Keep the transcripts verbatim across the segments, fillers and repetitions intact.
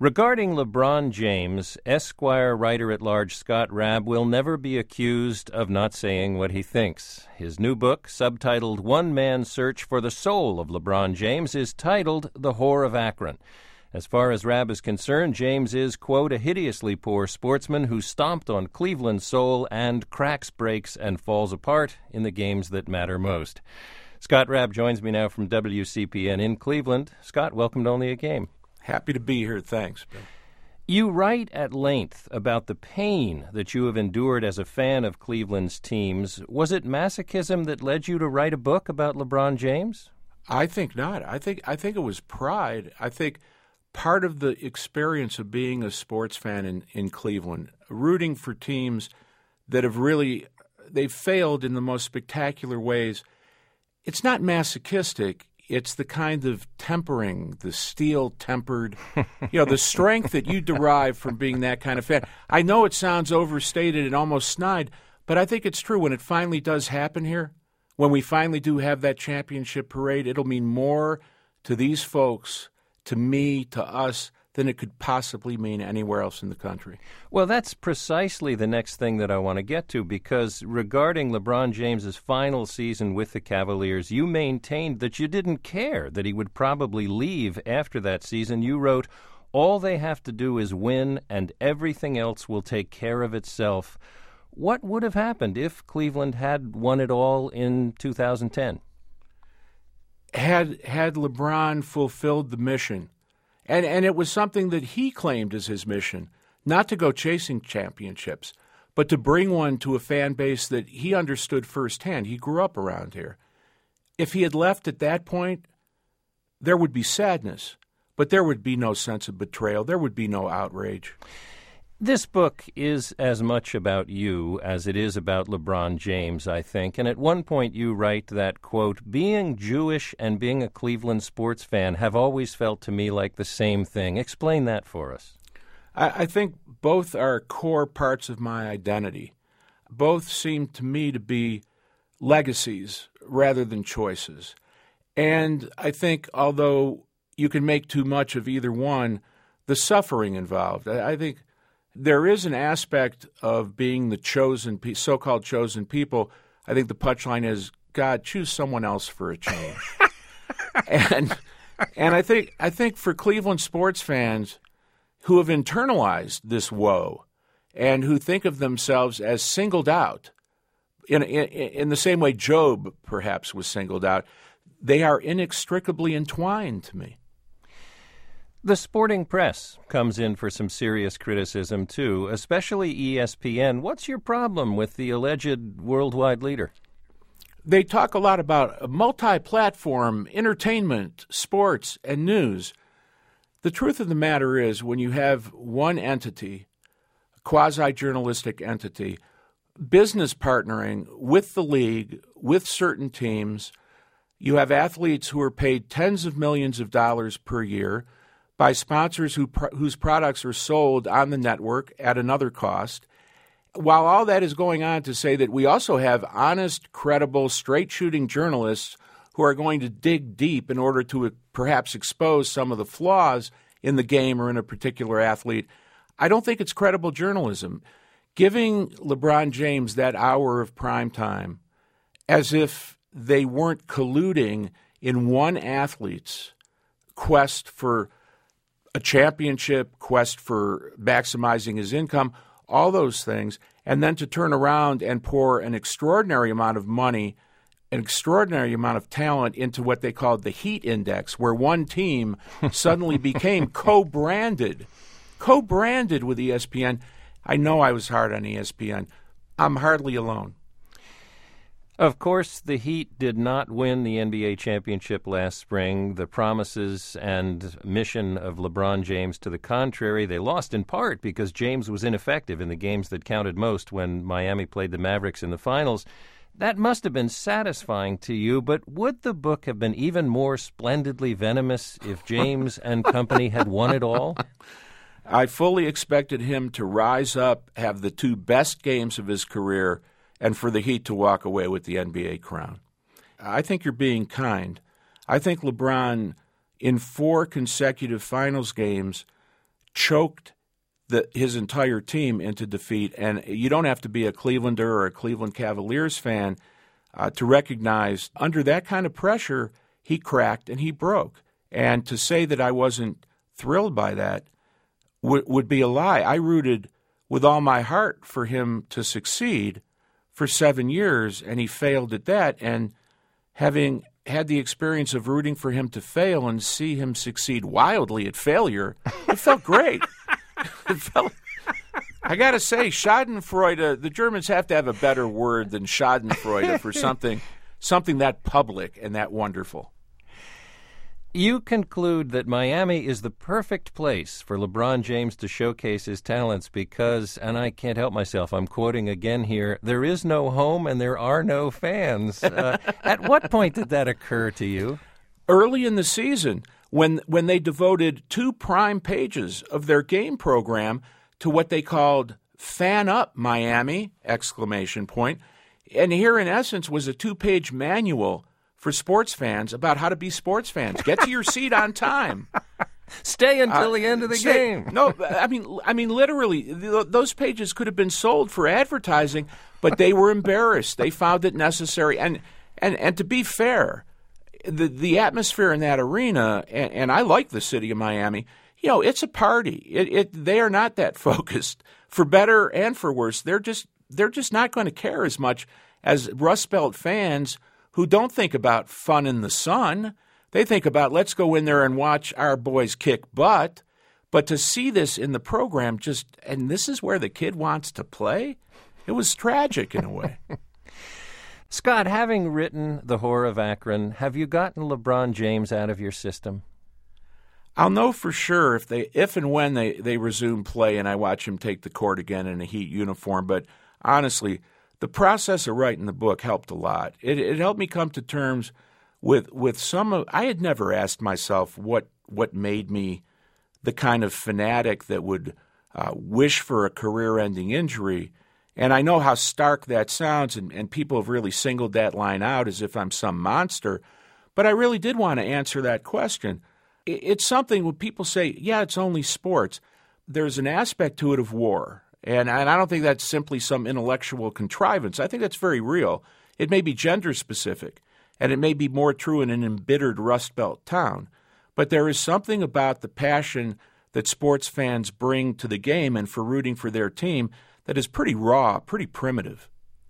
Regarding LeBron James, Esquire writer-at-large Scott Raab will never be accused of not saying what he thinks. His new book, subtitled One Man's Search for the Soul of LeBron James, is titled The Whore of Akron. As far as Raab is concerned, James is, quote, a hideously poor sportsman who stomped on Cleveland's soul and cracks, breaks, and falls apart in the games that matter most. Scott Raab joins me now from W C P N in Cleveland. Scott, welcome to Only a Game. Happy to be here. Thanks, Bill. You write at length about the pain that you have endured as a fan of Cleveland's teams. Was it masochism that led you to write a book about LeBron James? I think not. I think I think it was pride. I think part of the experience of being a sports fan in, in Cleveland, rooting for teams that have really they've failed in the most spectacular ways, it's not masochistic. It's the kind of tempering, the steel-tempered, you know, the strength that you derive from being that kind of fan. I know it sounds overstated and almost snide, but I think it's true. When it finally does happen here, when we finally do have that championship parade, it'll mean more to these folks, to me, to us, than it could possibly mean anywhere else in the country. Well, that's precisely the next thing that I want to get to, because regarding LeBron James's final season with the Cavaliers, you maintained that you didn't care that he would probably leave after that season. You wrote, all they have to do is win, and everything else will take care of itself. What would have happened if Cleveland had won it all in two thousand ten? Had, had LeBron fulfilled the mission, And and it was something that he claimed as his mission, not to go chasing championships, but to bring one to a fan base that he understood firsthand. He grew up around here. If he had left at that point, there would be sadness, but there would be no sense of betrayal. There would be no outrage. This book is as much about you as it is about LeBron James, I think. And at one point you write that, quote, being Jewish and being a Cleveland sports fan have always felt to me like the same thing. Explain that for us. I, I think both are core parts of my identity. Both seem to me to be legacies rather than choices. And I think although you can make too much of either one, the suffering involved, I, I think there is an aspect of being the chosen, so-called chosen people. I think the punchline is, God, choose someone else for a change. and and I think I think for Cleveland sports fans who have internalized this woe and who think of themselves as singled out, in in, in the same way Job perhaps was singled out, they are inextricably entwined to me. The sporting press comes in for some serious criticism, too, especially E S P N. What's your problem with the alleged worldwide leader? They talk a lot about multi-platform entertainment, sports, and news. The truth of the matter is, when you have one entity, a quasi-journalistic entity, business partnering with the league, with certain teams, you have athletes who are paid tens of millions of dollars per year by sponsors who, whose products are sold on the network at another cost. While all that is going on, to say that we also have honest, credible, straight-shooting journalists who are going to dig deep in order to perhaps expose some of the flaws in the game or in a particular athlete, I don't think it's credible journalism. Giving LeBron James that hour of prime time as if they weren't colluding in one athlete's quest for a championship, quest for maximizing his income, all those things, and then to turn around and pour an extraordinary amount of money, an extraordinary amount of talent into what they called the Heat Index, where one team suddenly became co-branded, co-branded with E S P N. I know I was hard on E S P N. I'm hardly alone. Of course, the Heat did not win the N B A championship last spring. The promises and mission of LeBron James to the contrary, they lost in part because James was ineffective in the games that counted most when Miami played the Mavericks in the finals. That must have been satisfying to you, but would the book have been even more splendidly venomous if James and company had won it all? I fully expected him to rise up, have the two best games of his career, and for the Heat to walk away with the N B A crown. I think you're being kind. I think LeBron, in four consecutive finals games, choked the, his entire team into defeat. And you don't have to be a Clevelander or a Cleveland Cavaliers fan uh, to recognize under that kind of pressure, he cracked and he broke. And to say that I wasn't thrilled by that would, would be a lie. I rooted with all my heart for him to succeed for seven years, and he failed at that. And having had the experience of rooting for him to fail and see him succeed wildly at failure, it felt great. It felt, I got to say, Schadenfreude, the Germans have to have a better word than Schadenfreude for something, something that public and that wonderful. You conclude that Miami is the perfect place for LeBron James to showcase his talents because, and I can't help myself, I'm quoting again here, there is no home and there are no fans. Uh, at what point did that occur to you? Early in the season, when when they devoted two prime pages of their game program to what they called Fan Up Miami, exclamation point. And here, in essence, was a two-page manual for sports fans about how to be sports fans. Get to your seat on time. Stay until uh, the end of the stay, game. No, I mean, I mean, literally, th- those pages could have been sold for advertising, but they were embarrassed. They found it necessary. And and and to be fair, the the atmosphere in that arena, and, and I like the city of Miami. You know, it's a party. It, it they are not that focused, for better and for worse. They're just they're just not going to care as much as Rust Belt fans who don't think about fun in the sun. They think about, let's go in there and watch our boys kick butt. But to see this in the program, just, and this is where the kid wants to play, it was tragic in a way. Scott, having written The Whore of Akron, have you gotten LeBron James out of your system? I'll know for sure if they, if and when they, they resume play and I watch him take the court again in a Heat uniform. But honestly, the process of writing the book helped a lot. It, it helped me come to terms with with some of. I had never asked myself what what made me the kind of fanatic that would uh, wish for a career-ending injury. And I know how stark that sounds, and, and people have really singled that line out as if I'm some monster. But I really did want to answer that question. It, it's something when people say, yeah, it's only sports. There's an aspect to it of war. And, and I don't think that's simply some intellectual contrivance. I think that's very real. It may be gender-specific, and it may be more true in an embittered Rust Belt town. But there is something about the passion that sports fans bring to the game and for rooting for their team that is pretty raw, pretty primitive.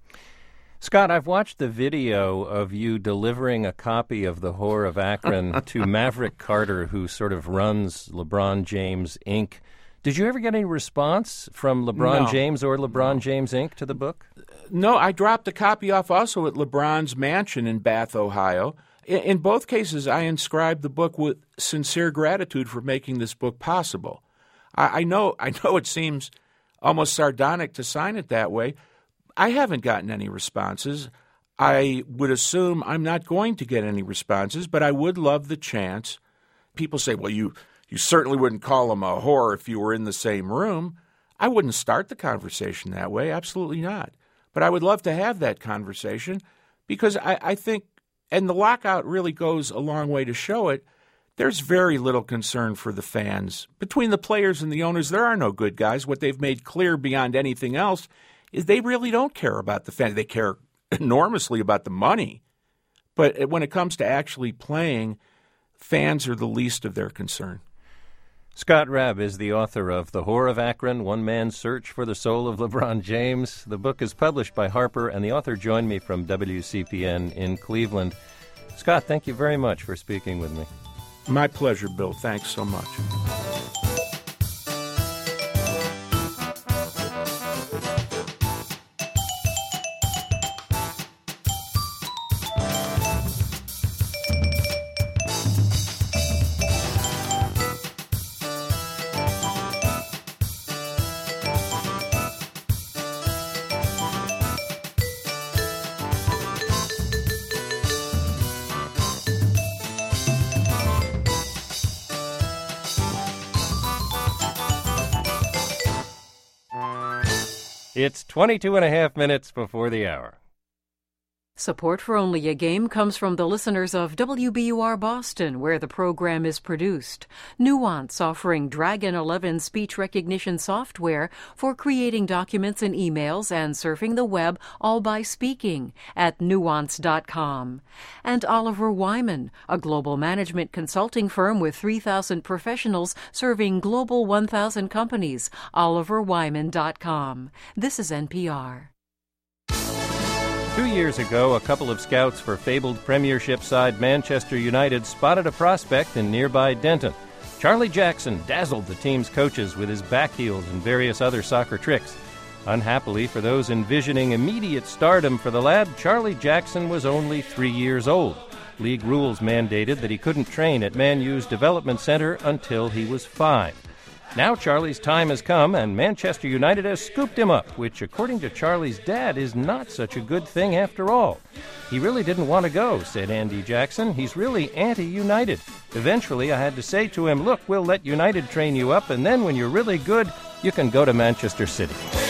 Scott, I've watched the video of you delivering a copy of The Whore of Akron to Maverick Carter, who sort of runs LeBron James, Incorporated. Did you ever get any response from LeBron No. James or LeBron James, Incorporated to the book? No, I dropped a copy off also at LeBron's mansion in Bath, Ohio. In, in both cases, I inscribed the book with sincere gratitude for making this book possible. I, I know, I know it seems almost sardonic to sign it that way. I haven't gotten any responses. I would assume I'm not going to get any responses, but I would love the chance. People say, well, you... You certainly wouldn't call him a whore if you were in the same room. I wouldn't start the conversation that way, absolutely not. But I would love to have that conversation because I, I think, and the lockout really goes a long way to show it, there's very little concern for the fans. Between the players and the owners, there are no good guys. What they've made clear beyond anything else is they really don't care about the fans. They care enormously about the money. But when it comes to actually playing, fans are the least of their concern. Scott Raab is the author of The Whore of Akron, One Man's Search for the Soul of LeBron James. The book is published by Harper, and the author joined me from W C P N in Cleveland. Scott, thank you very much for speaking with me. My pleasure, Bill. Thanks so much. It's twenty-two and a half minutes before the hour. Support for Only a Game comes from the listeners of W B U R Boston, where the program is produced. Nuance, offering Dragon eleven speech recognition software for creating documents and emails and surfing the web, all by speaking, at nuance dot com. And Oliver Wyman, a global management consulting firm with three thousand professionals serving global one thousand companies, oliver wyman dot com. This is N P R. Two years ago, a couple of scouts for fabled Premiership side Manchester United spotted a prospect in nearby Denton. Charlie Jackson dazzled the team's coaches with his back heels and various other soccer tricks. Unhappily for those envisioning immediate stardom for the lad, Charlie Jackson was only three years old. League rules mandated that he couldn't train at Man U's development center until he was five. Now Charlie's time has come, and Manchester United has scooped him up, which, according to Charlie's dad, is not such a good thing after all. He really didn't want to go, said Andy Jackson. He's really anti-United. Eventually, I had to say to him, look, we'll let United train you up, and then when you're really good, you can go to Manchester City.